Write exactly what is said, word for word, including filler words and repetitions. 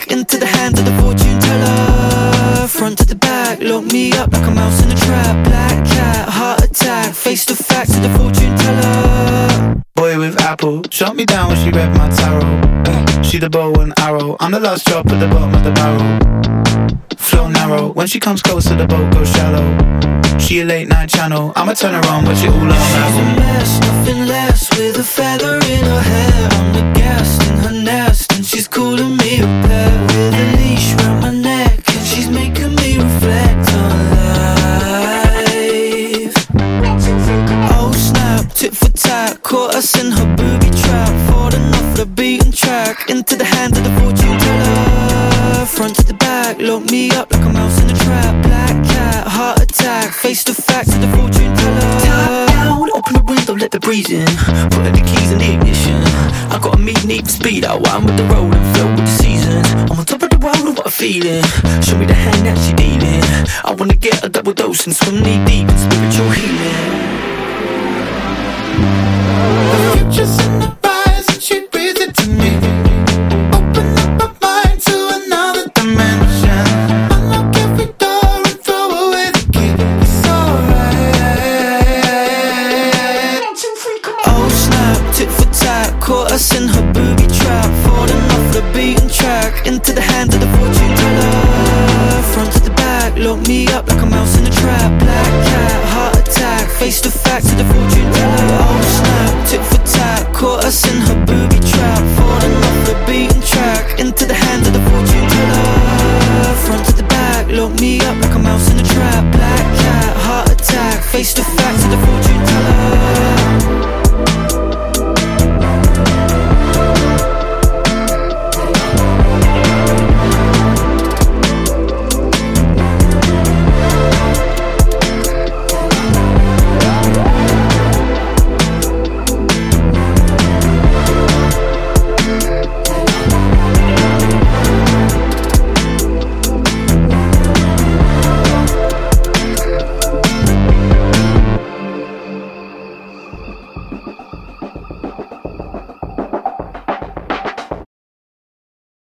track. Into the hands of the fortune teller. Front to the back, lock me up like a mouse in a trap. Black cat, heart attack, face the facts of the fortune teller. Boy with apple, shot me down when she read my tarot. uh, She the bow and arrow, I'm the last drop at the bottom of the barrel. Flow narrow, when she comes closer the boat goes shallow. She a late night channel, I'ma turn her on but she all on. She's a mess, nothing less, with a feather in her hair. I'm the guest in her nest, and she's calling me a pet. With a leash round my neck, and she's making me reflect on life. Oh snap, tit for tat, caught us in her booby trap. Falling off the beaten track, into the hands of the fortune teller. Front to the back, lock me up like a mouse in a trap. Black cat, heart attack, face the facts of the fortune teller. Top down, open the window, let the breeze in. Put the keys in the ignition. I got a meat, need speed out, I'm with the roll and flow with the seasons. I'm on top of the world and what I'm feeling. Show me the hand that she dealing. I wanna get a double dose and swim knee deep in spiritual healing. The future's in